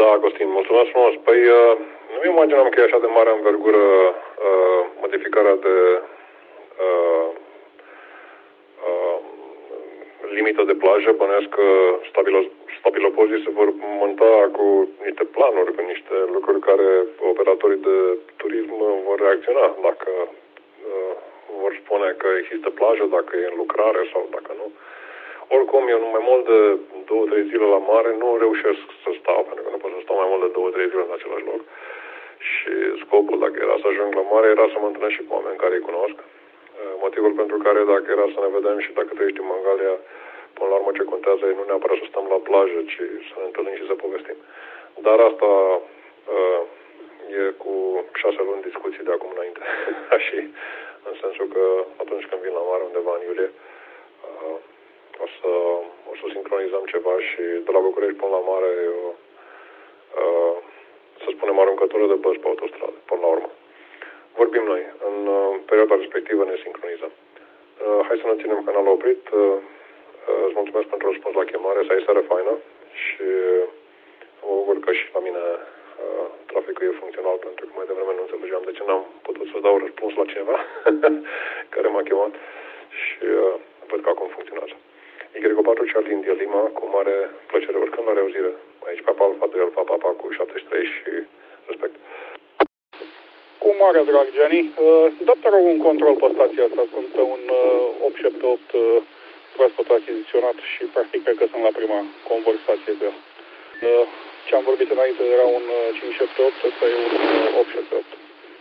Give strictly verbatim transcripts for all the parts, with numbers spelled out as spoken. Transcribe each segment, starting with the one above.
Da, Costin, mulțumesc frumos. Păi, uh, nu imaginam că e așa de mare învergură uh, modificarea de uh, uh, limită de plajă. Bănuiesc că stabilopozii se vor monta cu niște planuri, cu niște lucruri care operatorii de turism vor reacționa. Dacă uh, vor spune că există plajă, dacă e în lucrare sau dacă nu. Oricum, eu mai mult de două, trei zile la mare nu reușesc să stau, pentru că nu pot să stau mai mult de două, trei zile în același loc. Și scopul, dacă era să ajung la mare, era să mă întâlnesc și cu oameni care îi cunosc. Motivul pentru care, dacă era să ne vedem și dacă trăiești în Mangalia, până la urmă ce contează e nu neapărat să stăm la plajă, ci să ne întâlnim și să povestim. Dar asta uh, e cu șase luni discuții de acum înainte. Și în sensul că atunci când vin la mare, undeva în iulie, uh, O să, o să sincronizăm ceva și de la București până la mare e o, uh, să spunem, aruncătură de băți pe autostradă, până la urmă. Vorbim noi. În uh, perioada respectivă ne sincronizăm. Uh, hai să ne ținem canalul oprit. Uh, uh, îți mulțumesc pentru răspuns la chemare. Să ai seară faină și mă bucur că și la mine uh, traficul e funcțional, pentru că mai devreme nu înțelegeam de ce n-am putut să dau răspuns la cineva care m-a chemat și uh, văd că acum funcționează. Y patru Charlie India Lima, cu mare plăcere, oricând la reauzire. Aici Papa Alfa doi Alfa Papa cu șaptezeci și trei și respect. Cu mare drag, Gianni. Da, te rog un control pe stația asta. Sunt pe un opt șapte opt proaspăt achiziționat și practic cred că sunt la prima conversație cu el. Ce am vorbit înainte era un cinci șapte opt, ăsta e un opt șapte opt.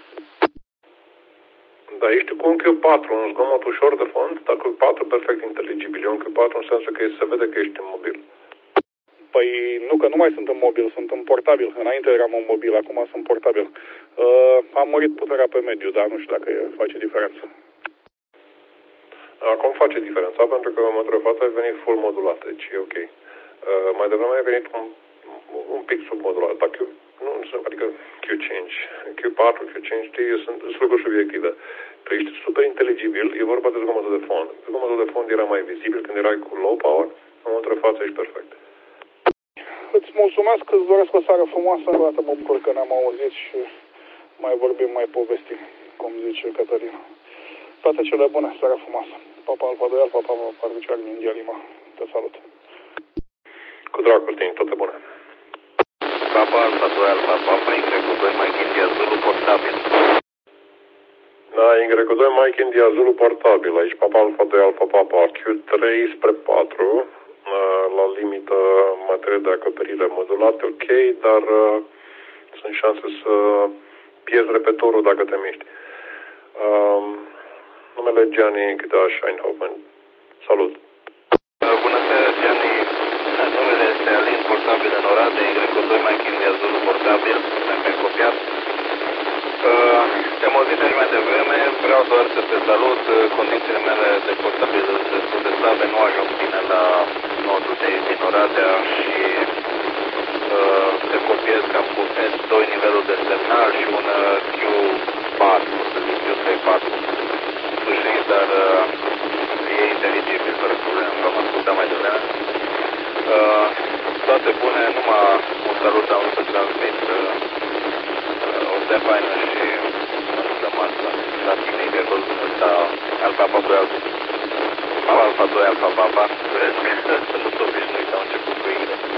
Da, ești cu un Q patru, un zgomot ușor de fond, dar Q patru perfect inteligibil. E un Q patru în sensul că se vede că ești în mobil. Păi nu, că nu mai sunt în mobil, sunt în portabil. Înainte eram în mobil, acum sunt portabil. Uh, am mărit puterea pe mediu, dar nu știu dacă face diferență. Acum face diferența, pentru că în momentul de față ai venit full modulat, deci e ok. Uh, mai devreme ai venit un, un pic submodulat, dar Q, nu, adică Q cinci, Q patru, Q cinci, știi, sunt, sunt lucruri subiective. Tu ești super inteligibil, e vorba de zgomotul de fond. Zgomotul de fond era mai vizibil când erai cu low power, în momentul de față ești perfect. Îți mulțumesc, îți doresc o seară frumoasă, încă o dată mă bucur că ne-am auzit și mai vorbim, mai povestim, cum zice Cătălin. Toate cele bune, seara frumoasă. Papa Alfa doi Alfa, Papa patru Charlie India Lima. Te salut. Cu drag, Costin, toate bune. Papa Alfa doi Alfa, Papa Y doi Mike India Zulu portabil. Da, Y doi Mike India Zulu portabil. Aici Papa Alfa doi Alfa Papa Q trei spre patru. La limită materie de acoperire modulate, ok, dar uh, sunt șanse să pierzi repetorul dacă te miști. Uh, numele Gianni Gdaș Eindhoven. Salut! Bună seara, Gianni. Numele este Alin, portabil în Oradea, Y doi Mike India Zulu portabil, mi-am copiat. Uh, Te-am auzit mai devreme, vreau doar să te salut, condițiile mele de portabil sunt destul de slabe, nu ajung bine la nodul de din Oradea și uh, te copiez cam cu S doi nivelul de semnal și un Q patru, să zic Q trei patru. Sfârșit, dar uh, e inteligibil, fără probleme, v-am ascultat mai devreme. Uh, toate bune, numai un salut am vrut să transmit uh, o zi faină și rămas la, la tine, de văzut ăsta Alfa doi Alfa Alfa doi Alfa Papa, vezi că sunt obișnuit, au început cu Y.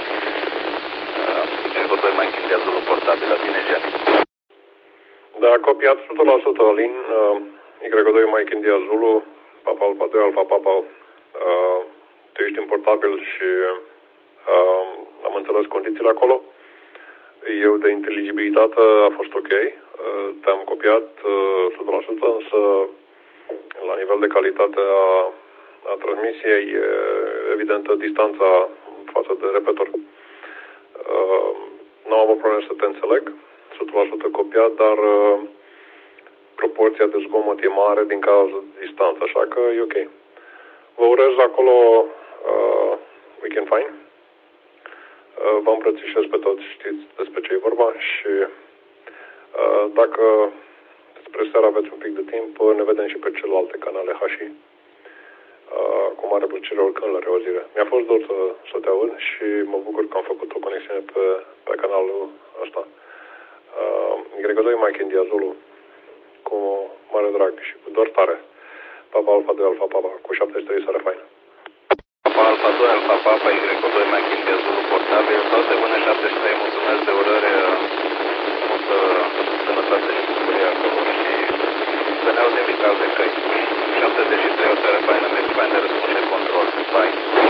Y doi Mike India Zulu portabil, la tine, Gianni. Da, copiat o sută la sută, Alin, uh, Y doi Mike India Zulu, Papa Alfa doi Alfa Papa, uh, tu ești în portabil și uh, am înțeles condițiile acolo. Eu de inteligibilitate a fost ok, uh, te-am copiat uh, o sută la sută, însă la nivel de calitate a, a transmisiei e evidentă distanța față de repetor. Uh, nu am avut probleme să te înțeleg, o sută la sută copiat, dar uh, proporția de zgomot e mare din cauza de distanță, așa că e ok. Vă urez acolo uh, weekend fine. Uh, vă îmbrățișez pe toți, știți despre ce e vorba și uh, dacă spre seara aveți un pic de timp, ne vedem și pe celelalte canale H I. uh, cu mare plăcere oricând la reauzire. Mi-a fost dor să, să te aud și mă bucur că am făcut o conexiune pe, pe canalul ăsta. Uh, Y doi Mike India Zulu, cu mare drag și cu dor tare. Papa Alfa doi Alfa Papa, cu șaptezeci și trei, seara faină. Papa Alfa doi Alfa Papa, Y doi Mike India Zulu portabil, toate bune, șaptezeci și trei, mulțumesc de urări, multă sănătate și bucurie acolo și să ne auzim din alte căi. șaptezeci și trei, o seară faină, mergi fain de răspunde control. Bye.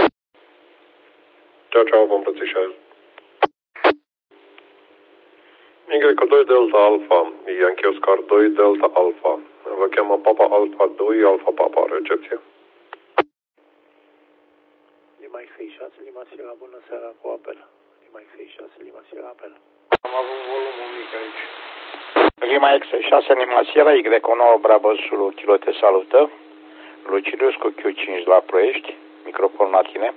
Ceau, ceau, vă îmbrățișez. Y doi Delta Alpha, Yankee Oscar doi Delta Alpha. Vă cheamă Papa Alpha doi Alpha Papa, recepție. Lima X șase, Lima Sierra, bună seara cu apel. Lima X șase, Lima Sierra, apel. Am avut volumul mic aici. Lima X șase, Lima Sierra, Y nouă Bravo Zulu, Kilo te salută. Lucilius cu Q cinci la Ploiești, microfon la tine.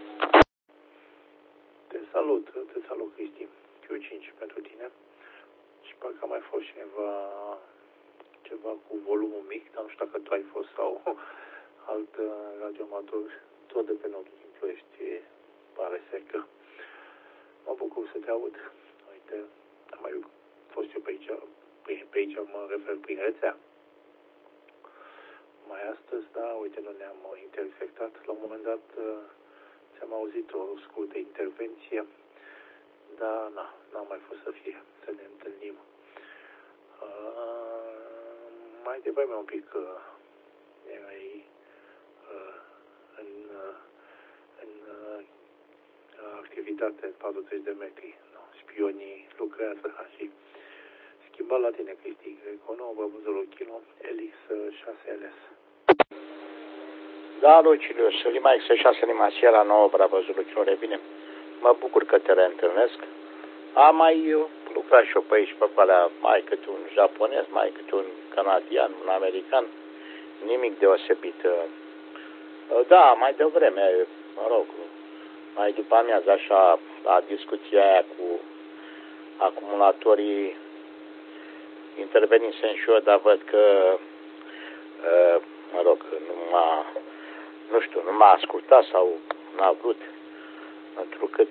Te salut, te salut, Cristi. Q cinci pentru tine. Și parcă a mai fost cineva, ceva cu volumul mic, dar nu știu dacă tu ai fost sau alt radioamator, tot de pe nodul din Ploiești, pare să că. Mă bucur să te aud. Uite, am mai fost eu pe aici, pe aici mă refer prin rețea. Mai astăzi, da, uite, nu ne-am intersectat. La un moment dat ți-am auzit o scurtă intervenție, dar na, n-am mai fost să fie, să ne întâlnim. Uh, mai devreme un pic uh, erai uh, în, uh, în uh, activitate în patruzeci de metri. No, spionii lucrează și schimba la tine, Cristi, cu nouă Babuzul Kilo, Elix șase L S. Da, Lucilius, Lima X șase, Lima Sierra nouă Bravo Zulu, Kilo, revine. Mă bucur că te reîntâlnesc. Am mai lucrat și eu pe aici, pe alea, mai câte un japonez, mai câte un canadian, un american, nimic deosebit. Da, mai devreme, mă rog, mai după amiază, așa, la discuția aia cu acumulatorii, intervenisem și eu, dar văd că, mă rog, nu m-a, nu știu, nu m-a ascultat sau n-a vrut, pentru că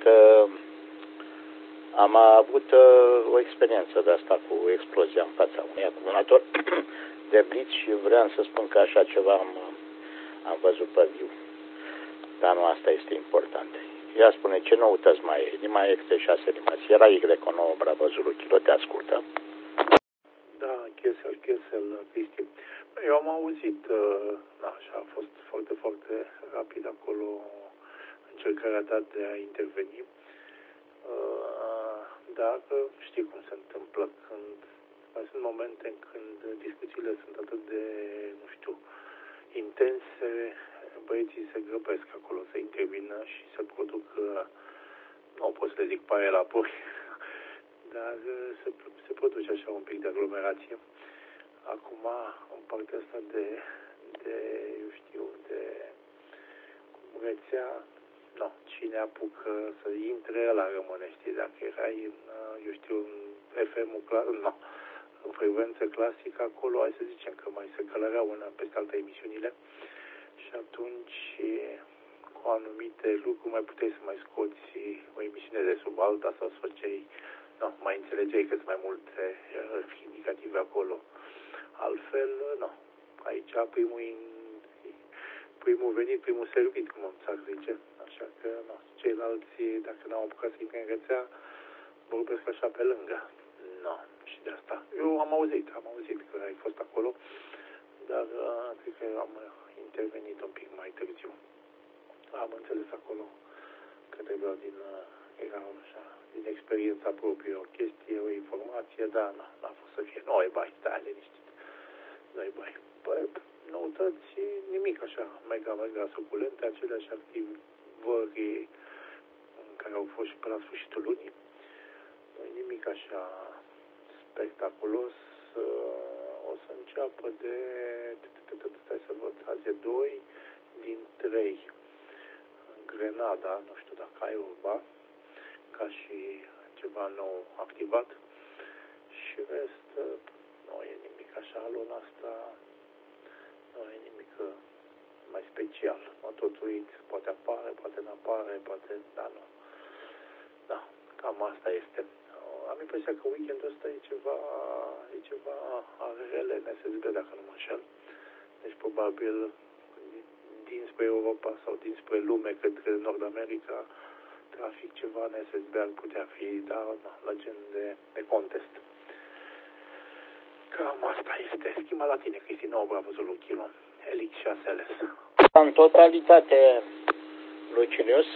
am avut uh, o experiență de asta cu explozia în fața unui acumulator de blitz și vreau să spun că așa ceva am, am văzut pe viu. Dar nu asta este important. Ea spune, ce noutăți mai e? Lima X șase, Lima Sierra, Y nouă Bravo Zulu, Kilo, te ascultă. Da, Chesel, Chesel, Cristi. Eu am auzit, uh, da, așa a fost foarte, foarte rapid acolo încercarea ta de a interveni. Dar știi cum se întâmplă când mai sunt momente când discuțiile sunt atât de, nu știu, intense, băieții se grăbesc acolo să intervină și să producă, nu pot să le zic paie la pui, dar se, se produce așa un pic de aglomerație. Acum, în partea asta de, de eu știu, de rețea, no, cine apucă să intre, ăla rămâne, știi, dacă erai în, eu știu, în F M-ul, no, în frecvență clasică, acolo, hai să zicem că mai se călăreau una peste alte emisiunile și atunci, cu anumite lucruri, mai puteai să mai scoți o emisiune de sub alta sau să făceai, no, mai înțelegeai că sunt mai multe uh, indicative acolo. Altfel, no, aici primul in, primul venit, primul servit, cum s-ar zice. Așa că, no, ceilalți, dacă n-au apucat să intre în rețea, vorbesc așa pe lângă. No, și de asta. Eu am auzit, am auzit că ai fost acolo, dar uh, cred că am intervenit un pic mai târziu. Am înțeles acolo că trebuia din, uh, era așa, din experiența proprie, o chestie, o informație, dar n-a, n-a fost să fie. Nu, e bai, stai liniștit. Nu, e bai. Păi, noutăți, nimic așa, mega, mega suculente, aceleași activări care au fost și pe la sfârșitul lunii. Nimic așa spectaculos. O să înceapă de, stai să văd, azi e doi din trei. Grenada, nu știu dacă ai urba, ca și ceva nou activat. Și rest, nu e nimic așa, luna asta nu e nimic mai special. Mă tot uit, poate apare, poate nu apare, poate, da, nu. Da, cam asta este. Am impresia că weekendul ăsta e ceva, e ceva rele în S S B, dacă nu mă înșel. Deci, probabil, dinspre Europa sau dinspre lume către Nord-America, trafic ceva în S S B ar putea fi, dar na, la gen de, de contest. Cam asta este. Schimba la tine, Cristi, nouă Bravo Zulu Kilo, Helix șase L S. În totalitate, Lucilius,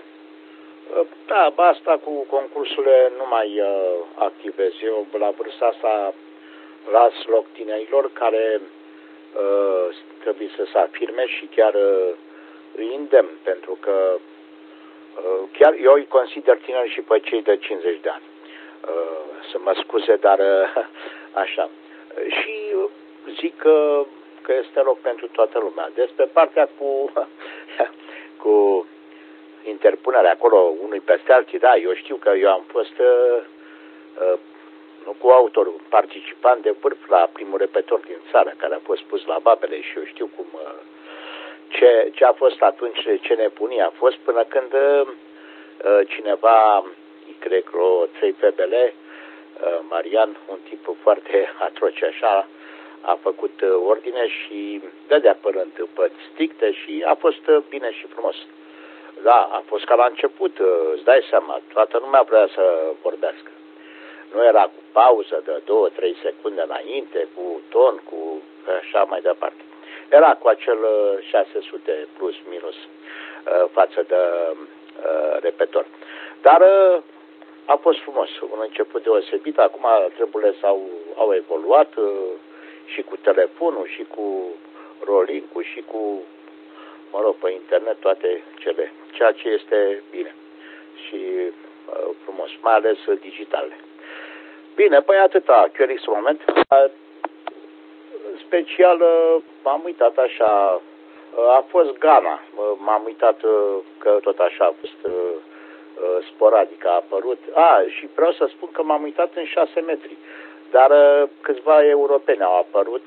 da, asta cu concursurile nu mai uh, activez. Eu la vârsta asta las loc tinerilor care uh, trebuie să se afirme și chiar uh, îi îndemn, pentru că uh, chiar eu îi consider tineri și pe cei de cincizeci de ani. Uh, să mă scuze, dar uh, așa. Și zic că, că este loc pentru toată lumea. Despre partea cu, cu interpunerea acolo unui peste alții, da, eu știu că eu am fost uh, uh, nu cu autorul, participant de vârf la primul repetor din țară, care a fost pus la Babele și eu știu cum uh, ce, ce a fost atunci, ce nebunie a fost, până când uh, cineva, cred că o trei F B L, uh, Marian, un tip foarte atroce așa, a făcut uh, ordine și dădea părând păți stricte și a fost uh, bine și frumos. Da, a fost ca la început, îți dai seama, toată lumea vrea să vorbească. Nu era cu pauză de două trei secunde înainte, cu ton, cu așa mai departe. Era cu acel șase sute plus minus față de repetor. Dar a fost frumos, un început deosebit, acum treburile s-au au evoluat și cu telefonul, și cu rolling-ul, și cu, mă rog, pe internet toate cele, ceea ce este bine și uh, frumos, mai ales digitale. Bine, păi atâta, Chiorix un moment. În special m-am uitat așa, a fost Ghana, m-am uitat că tot așa a fost sporadic, a apărut. A, și vreau să spun că m-am uitat în șase metri, dar câțiva europeni au apărut,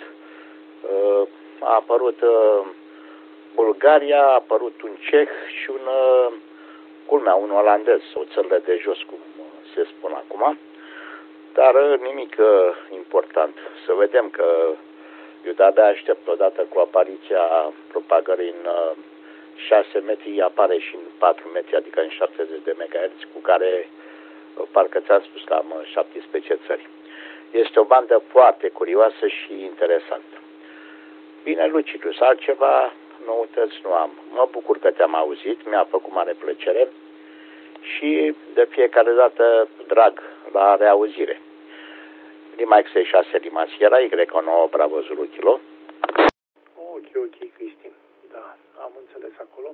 a apărut Bulgaria, a apărut un ceh și un, culmea, un olandez, sau țările de jos, cum se spune acum, dar nimic important. Să vedem că eu de-abia aștept odată cu apariția propagării în șase metri, apare și în patru metri, adică în șaptezeci de megahertz, cu care parcă ți-am spus că am șaptesprezece țări. Este o bandă foarte curioasă și interesantă. Bine, Lucilius, altceva noutăți nu am. Mă bucur că te-am auzit, mi-a făcut mare plăcere și de fiecare dată drag la reauzire. Lima X șase Lima Sierra, Y nouă Bravo Zulu Kilo. Ok, ok, Cristi. Da, am înțeles acolo.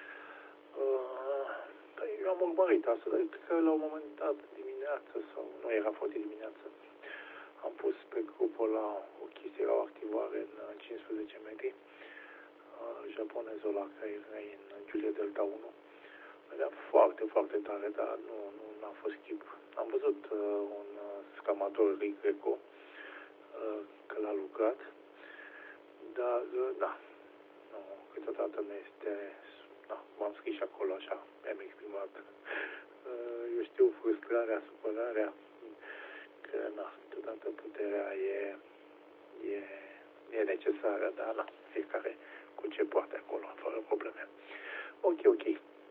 Uh, eu am urmărit asta, dar cred că la un moment dat dimineață, sau nu era foarte dimineață, am pus pe grupul la o chestie, era o activare în cincisprezece metri. Uh, japonezul ăla care era în Giulia Delta unu. Era foarte, foarte tare, dar nu, nu n-a fost chip. Am văzut uh, un uh, scamator Rick Greco, uh, că l-a lucrat, dar, uh, da, nu, câteodată nu este, da, m-am scris și acolo așa, mi-am exprimat, uh, eu știu, frustrarea, supărarea, că, na, câteodată puterea e, e, e necesară, dar, na, fiecare cu ce poate acolo, fără probleme. Ok, ok.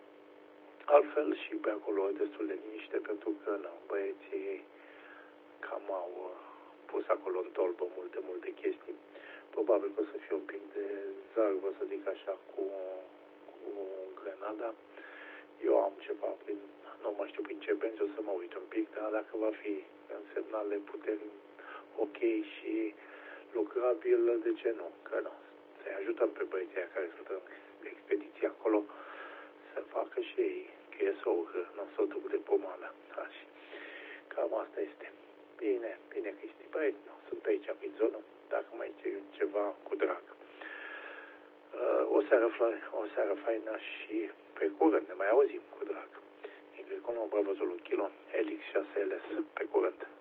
Altfel și pe acolo destul de liniște, pentru că na, băieții cam au uh, pus acolo în tolbă multe, multe chestii. Probabil că o să fie un pic de zarvă, să zic așa, cu, cu Grenada. Eu am ceva prin, nu mai știu prin ce benzi, o să mă uit un pic, dar dacă va fi în semnale puteri ok și lucrabil, de ce nu? Că nu. Să-i ajutăm pe băieții care sunt în expediție acolo, să facă și ei K S O, că nu s-o duc de poma mea. Așa. Cam asta este. Bine, bine, Cristi. Băi, nu, sunt aici, prin zonă, dacă mai e ceva, cu drag. Uh, o seară, o seară faină și pe curând, ne mai auzim, cu drag. Ingrid Cono, Bravo Zulu Kilo, Helix șase L S, pe curând.